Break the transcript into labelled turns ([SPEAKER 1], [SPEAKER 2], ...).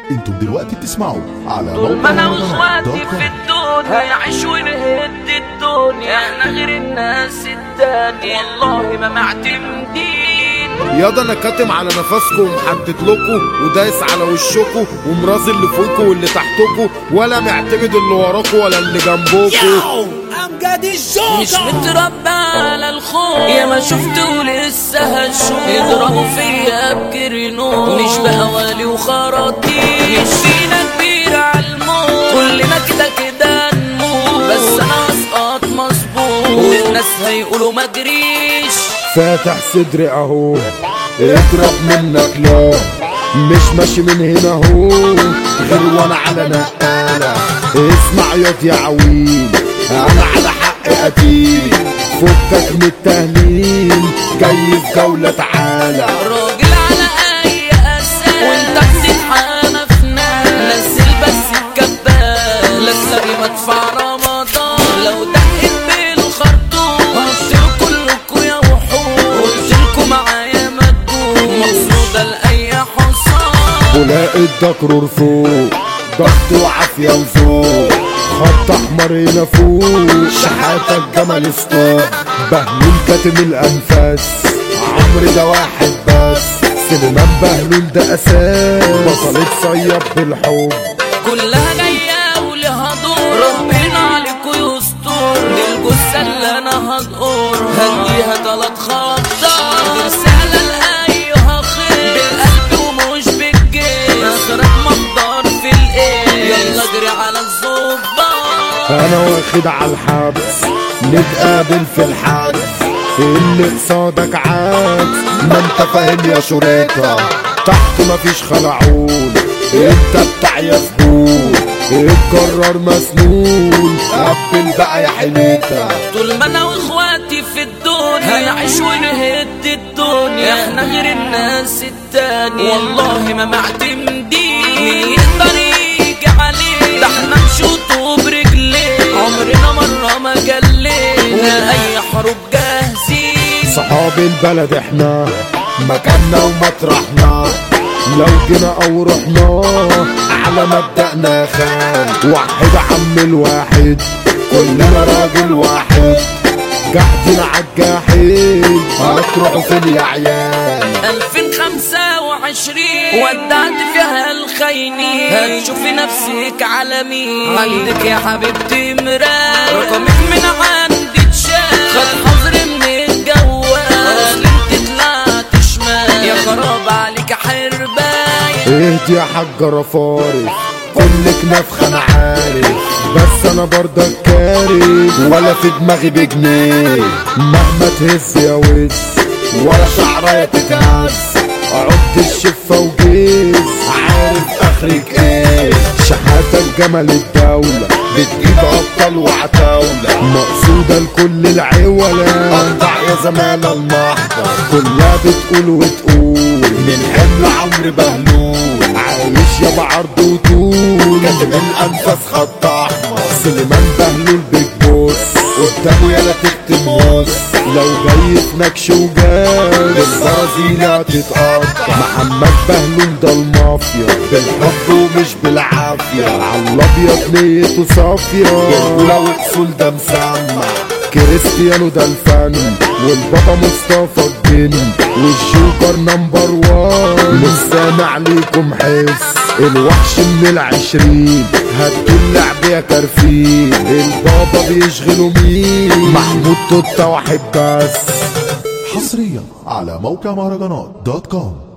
[SPEAKER 1] انتم دلوقتي بتسمعوا على
[SPEAKER 2] طول ما انا واخواتي في الدنيا هنعيش ونهد الدنيا، احنا غير الناس التانية والله ما معتمدين.
[SPEAKER 3] ياضا انا كاتم على نفسكم ومحدد لكم ودايس على وشكم ومرازي اللي فوقكم واللي تحتكم، ولا معتمد اللي وراكم ولا اللي جنبكم.
[SPEAKER 4] امجد الجوكر
[SPEAKER 2] مش متربى على الخوف، يا ما شفت ولسه هشوف يضربوا فيا بكرنوم، مش بهوالي وخراطيم، مش فينا كبير عالموت، كلنا كده كده نموت، بس انا اسقط مظبوط والناس هيقولوا ما جريش.
[SPEAKER 3] فاتح صدري اهو اضرب منك لا، مش ماشي من هنا اهو غير وانا على نقالة. اسمع ياض يا عويل انا على حق قتيل، فكك من التهليل جاي في جولة تعالى.
[SPEAKER 2] راجل على اي اساس وانت بتتحامى في ناس، نزل بس الكبال لسه بمدفع رمضان، لو دقت بالخرطوم هقتلكوا كلكوا يا وحوش، قلتلكوا معايا مجنون مقصودة لأي حصان.
[SPEAKER 3] ولاقي الدكرور فوق ضغط وعافية وذوق، خط احمر هنا فوق شحاتة الجمل ستوب، بهلول كاتم الانفاس عمرو ده واحد بس، سليمان بهلول ده اساس، بطلة صيب بالحب
[SPEAKER 2] كلها جاية ولها دور، ربنا عليكوا يستر، دي الجثة اللي انا هدقر هديها 3 خطات، رسالة لأيها خير بالقلب ومش بالجيش، اخرك مقدار في الايه يلا اجري على الظباط.
[SPEAKER 3] انا واخد على الحبس نتقابل في الحبس، اللي قصادك عكس ما انت فاهم يا شريطة، تحت مفيش خلعون انت بتاع يا زبون، اتكرر مسنون قبل بقى يا حنيتة.
[SPEAKER 2] طول ما انا واخواتي في الدنيا هنعيش ونهد الدنيا، احنا غير الناس التانية والله ما معتمدين، مين يقدر يجي عليه ده احنا نشوطه برجليه، عمرنا مرة ما جلينا لأي حروب جاهزين.
[SPEAKER 3] صحاب البلد احنا مكاننا ومطرحنا، لو جينا او رحنا على مبدأنا خان، وحد عم الواحد كلنا راجل واحد، قاعدين عالجاحد هتروحوا فين يا عيال.
[SPEAKER 2] 2025 ودعت فيها الخاينين، هتشوفي نفسك على مين، عندك يا حبيبتي مراية، رقمك من عندي اتشال، خد حظر من الجوال، اصل انت طلعت شمال يا خراب عليك حرباية.
[SPEAKER 3] اهدي يا حاجة رفارف كلك نفخة انا عارف، بس انا برضك كارف ولا في دماغي بجنيه، مهما تهز يا وز ولا شعرايا تتهز، عد الشفة وجيز عارف اخرك ايه، شحاتة الجمل الدولة بتجيب ابطال وعتاولة، مقصودة لكل العولة قطع يا زمالة المحضر، كلها بتقول وتقول من حمل عمرو بهلول، عايش يا بعرض وطول كاتب الانفاس خط احمر، سليمان بهلول بيج بوس قدامه يالا تكتم وص، لو جاي في نكش وجاز البرازيل هتتقطع، محمد بهلول ده المافيا بالحب ومش بالعافية، عالابيض نيته صافية الأولى وأصول ده مسمع، كريستيانو ده الفن والبابا مصطفى الجن والجوكر نمبر 1، مش سامع ليكم حس الوحش من 20 هدوا اللعب يا كرفين، البابا بيشغلوا مين محمود توتا واحد بس.
[SPEAKER 1] حصريا على موقع مهرجانات .com.